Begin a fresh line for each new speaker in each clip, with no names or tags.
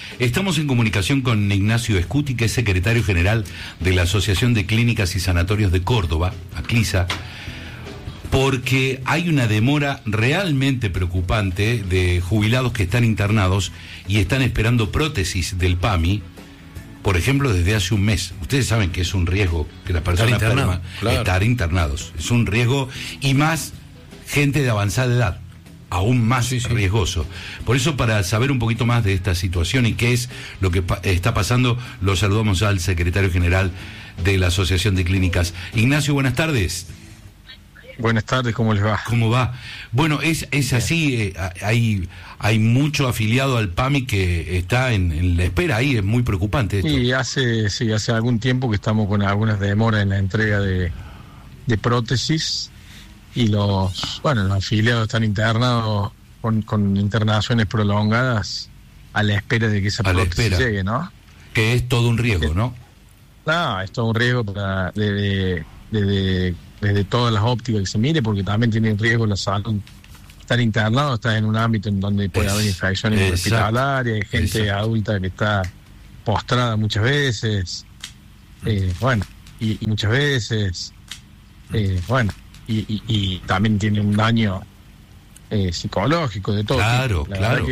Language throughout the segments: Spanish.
Estamos en comunicación con Ignacio Escuti, que es secretario general de la Asociación de Clínicas y Sanatorios de Córdoba, ACLISA, porque hay una demora realmente preocupante de jubilados que están internados y están esperando prótesis del PAMI, por ejemplo, desde hace un mes. Ustedes saben que es un riesgo que la persona enferma, estar internados. Es un riesgo, y más gente de avanzada edad, aún más riesgoso. Por eso, para saber un poquito más de esta situación y qué es lo que está pasando, lo saludamos al secretario general de la Asociación de Clínicas. Ignacio, buenas tardes.
Buenas tardes, ¿cómo les va?
¿Cómo va? Bueno, es así, hay mucho afiliado al PAMI que está en la espera ahí, es muy preocupante esto.
Y hace algún tiempo que estamos con algunas demoras en la entrega de prótesis, y los afiliados están internados con internaciones prolongadas a la espera de que esa prótesis llegue, ¿no?
Que es todo un riesgo, ¿no?
No, es todo un riesgo desde todas las ópticas que se mire, porque también tiene riesgo la salud. Estar internado, está en un ámbito en donde puede haber infecciones hospitalarias, hay gente adulta que está postrada muchas veces, y muchas veces, y también tiene un daño psicológico de todo.
Claro.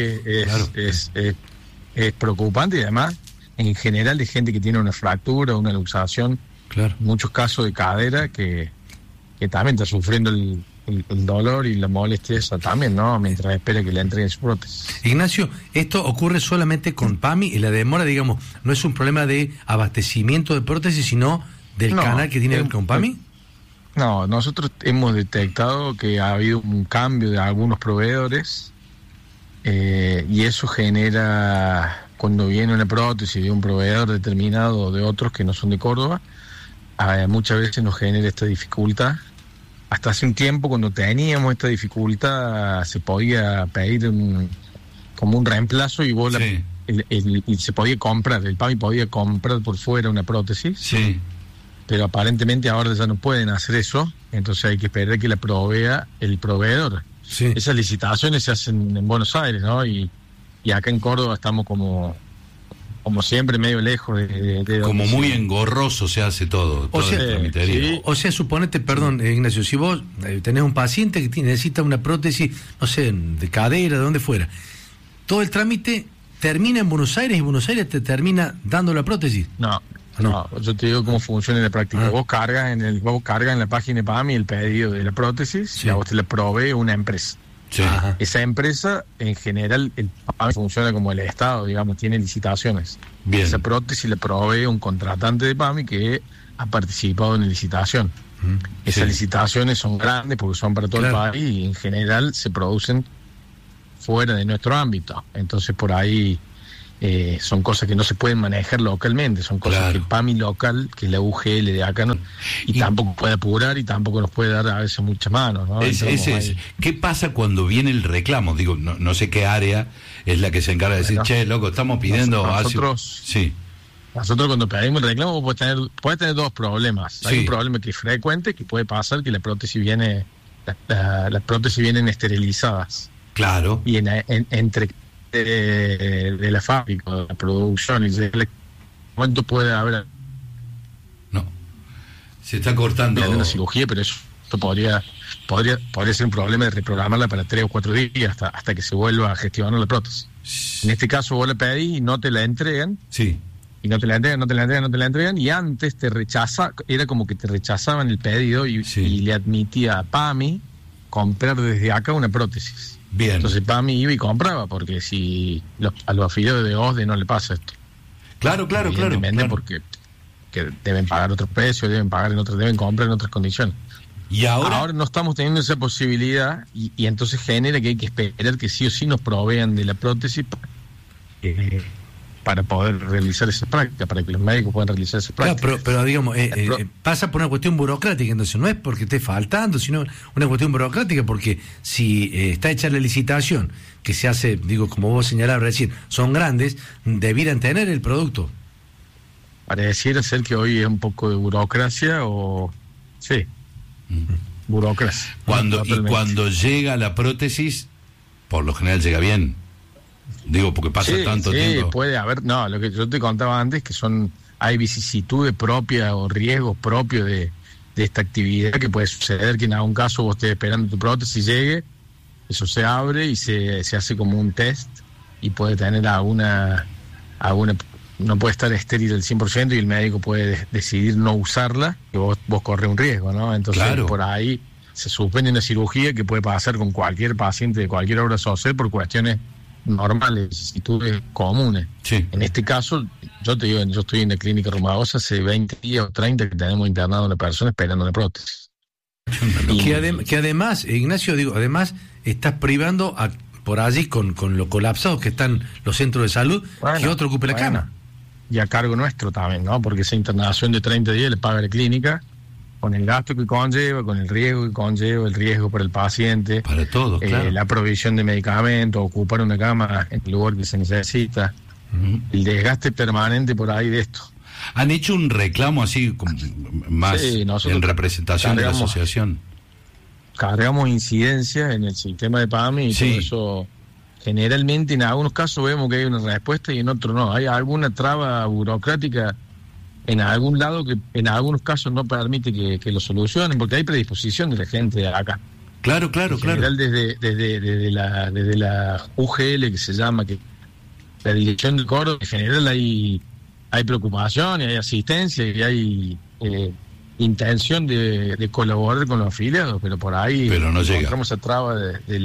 Es preocupante, y además, en general, de gente que tiene una fractura, una luxación, muchos casos de cadera que también está sufriendo el dolor y la molestia esa también, ¿no? Mientras espera que le entreguen su prótesis.
Ignacio, ¿esto ocurre solamente con PAMI y la demora, digamos, no es un problema de abastecimiento de prótesis, sino del canal que tiene que ver con PAMI?
No, nosotros hemos detectado que ha habido un cambio de algunos proveedores, y eso genera, cuando viene una prótesis de un proveedor determinado o de otros que no son de Córdoba, muchas veces nos genera esta dificultad. Hasta hace un tiempo, cuando teníamos esta dificultad, se podía pedir como un reemplazo y vos y se podía comprar, el PAMI podía comprar por fuera una prótesis.
Sí.
Pero aparentemente ahora ya no pueden hacer eso, entonces hay que esperar que la provea el proveedor.
Sí.
Esas licitaciones se hacen en Buenos Aires, ¿no? Y acá en Córdoba estamos como siempre medio lejos de
como muy engorroso se hace todo el tramitería.
O sea, suponete, perdón, Ignacio, si vos tenés un paciente que necesita una prótesis, no sé, de cadera, de donde fuera, todo el trámite termina en Buenos Aires y Buenos Aires te termina dando la prótesis.
No, yo te digo cómo funciona en la práctica. Vos cargas en la página de PAMI el pedido de la prótesis, y a vos te la provee una empresa.
Sí.
Esa empresa, en general, el PAMI funciona como el Estado, digamos, tiene licitaciones.
Bien.
Esa prótesis le provee un contratante de PAMI que ha participado en la licitación. Esas licitaciones son grandes porque son para todo el país, y en general se producen fuera de nuestro ámbito. Entonces, por ahí son cosas que no se pueden manejar localmente, son cosas que el PAMI local, que es la UGL de acá, y tampoco puede apurar y tampoco nos puede dar a veces muchas manos, ¿no?
¿Qué pasa cuando viene el reclamo? Digo, no sé qué área es la que se encarga de decir, che, loco, estamos pidiendo...
Nosotros cuando pedimos el reclamo puedes tener dos problemas. Hay un problema que es frecuente, que puede pasar, que la prótesis viene vienen esterilizadas.
Claro.
Y entre de la fábrica, de la producción, y ¿cuánto puede haber?
No, se está cortando
una cirugía, pero eso podría ser un problema de reprogramarla para 3 o 4 días hasta que se vuelva a gestionar la prótesis. En este caso vos la pedís y no te la entregan.
Sí.
Y no te la entregan, y antes era como que te rechazaban el pedido y le admitía a PAMI comprar desde acá una prótesis.
Bien.
Entonces PAMI iba y compraba, porque si a los afiliados de OSDE no le pasa esto.
Claro.
Porque que deben pagar otros precios, deben comprar en otras condiciones.
Y ahora
no estamos teniendo esa posibilidad, y entonces genera que hay que esperar que sí o sí nos provean de la prótesis para poder realizar esa práctica, para que los médicos puedan realizar esa práctica.
Claro, pero digamos, pasa por una cuestión burocrática, entonces no es porque esté faltando, sino una cuestión burocrática, porque si está hecha la licitación, que se hace, digo, como vos señalabas recién, son grandes, debieran tener el producto.
Pareciera ser que hoy es un poco de burocracia, burocracia.
Cuando llega la prótesis, por lo general llega bien. Digo, porque pasa tanto tiempo.
Sí, puede haber. No, lo que yo te contaba antes, que hay vicisitudes propias o riesgos propios de esta actividad, que puede suceder que en algún caso vos estés esperando tu prótesis llegue, eso se abre y se hace como un test y puede tener alguna no puede estar estéril al 100% y el médico puede decidir no usarla, que vos corres un riesgo, ¿no? Entonces, claro, por ahí se suspende una cirugía que puede pasar con cualquier paciente de cualquier obra social por cuestiones normales, vicisitudes comunes. Sí. En este caso, yo te digo, yo estoy en la clínica Romagosa hace 20 días o 30 que tenemos internado a una persona esperando una prótesis.
Que además, Ignacio, además estás privando por allí con lo colapsados que están los centros de salud, que otro ocupe la cama.
Y a cargo nuestro también, ¿no? Porque esa internación de 30 días le paga la clínica, con el gasto que conlleva, con el riesgo que conlleva, el riesgo para el paciente.
Para todos, claro.
La provisión de medicamentos, ocupar una cama en el lugar que se necesita. El desgaste permanente por ahí de esto.
¿Han hecho un reclamo así más en representación de la asociación?
Cargamos incidencias en el sistema de PAMI y todo eso. Generalmente en algunos casos vemos que hay una respuesta y en otros no. Hay alguna traba burocrática en algún lado que en algunos casos no permite que lo solucionen, porque hay predisposición de la gente de acá.
Claro.
En general, desde la UGL, que se llama, que la dirección del Córdoba, en general hay preocupación y hay asistencia y hay intención de colaborar con los afiliados, pero por ahí
no
encontramos esa traba de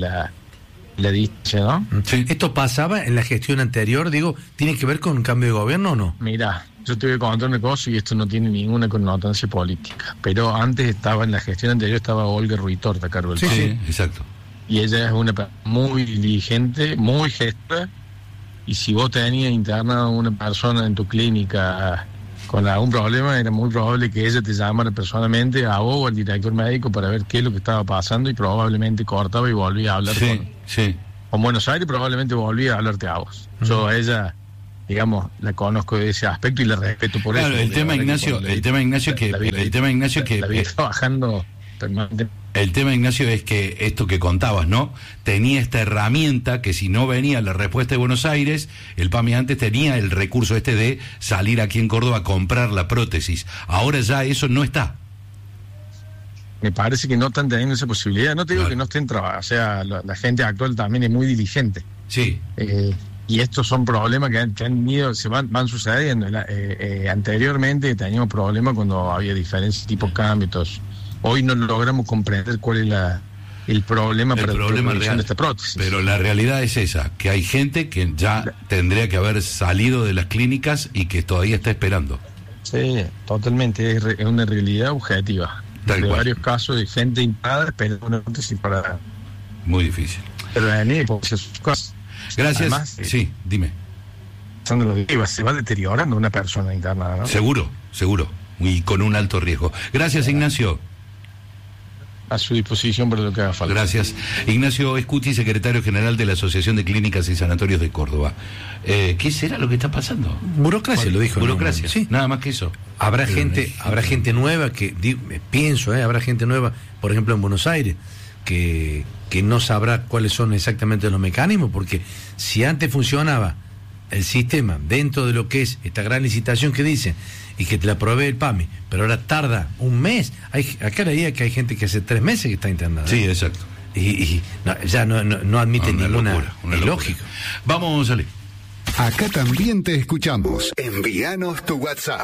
la dicha, ¿no?
Sí. ¿Esto pasaba en la gestión anterior? ¿Tiene que ver con un cambio de gobierno o no?
Mira, yo te voy a contar una cosa y esto no tiene ninguna connotancia política, pero antes estaba en la gestión anterior, estaba Olga Ruitorta a cargo del
PAMI. Sí, exacto.
Y ella es una muy diligente, muy gestora, y si vos tenías internado a una persona en tu clínica con algún problema, era muy probable que ella te llamara personalmente a vos o al director médico para ver qué es lo que estaba pasando y probablemente cortaba y volvía a hablar con Buenos Aires, probablemente volvía a hablarte a vos. Yo a ella, digamos, la conozco de ese aspecto y la respeto por eso.
El tema Ignacio
trabajando permanentemente.
El tema, Ignacio, es que esto que contabas, ¿no? Tenía esta herramienta que si no venía la respuesta de Buenos Aires, el PAMI antes tenía el recurso de salir aquí en Córdoba a comprar la prótesis. Ahora ya eso no está.
Me parece que no están teniendo esa posibilidad. No te digo que no estén trabajando, o sea, la gente actual también es muy diligente.
Sí.
Y estos son problemas que han ido, van sucediendo. Anteriormente teníamos problemas cuando había diferentes tipos de cambios. Hoy no logramos comprender cuál es el problema para la producción de esta prótesis.
Pero la realidad es esa, que hay gente que ya tendría que haber salido de las clínicas y que todavía está esperando.
Sí, totalmente, es una realidad objetiva. Hay varios casos de gente internada esperando una prótesis para...
Muy difícil.
Pero
gracias. Además, sí, dime.
Se va deteriorando una persona internada, ¿no?
Seguro. Y con un alto riesgo. Gracias, Ignacio.
A su disposición para lo que haga falta.
Gracias. Ignacio Escuti, secretario general de la Asociación de Clínicas y Sanatorios de Córdoba. ¿Qué será lo que está pasando?
Burocracia, lo dijo.
Burocracia, sí. Nada más que eso.
Habrá gente nueva que, pienso, habrá gente nueva, por ejemplo en Buenos Aires, que no sabrá cuáles son exactamente los mecanismos, porque si antes funcionaba el sistema dentro de lo que es esta gran licitación que dicen y que te la provee el PAMI, pero ahora tarda un mes. Acá leía que hay gente que hace 3 meses que está internada.
Sí, exacto.
Y ya no admite ninguna lógica.
Vamos, Ale.
Acá también te escuchamos. Envíanos tu WhatsApp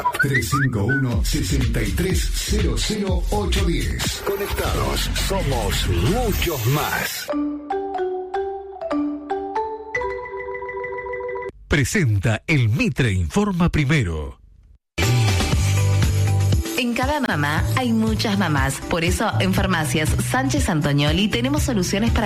351-6300-810. Conectados, somos muchos más. Presenta el Mitre Informa Primero.
En cada mamá hay muchas mamás. Por eso, en Farmacias Sánchez Antonioli tenemos soluciones para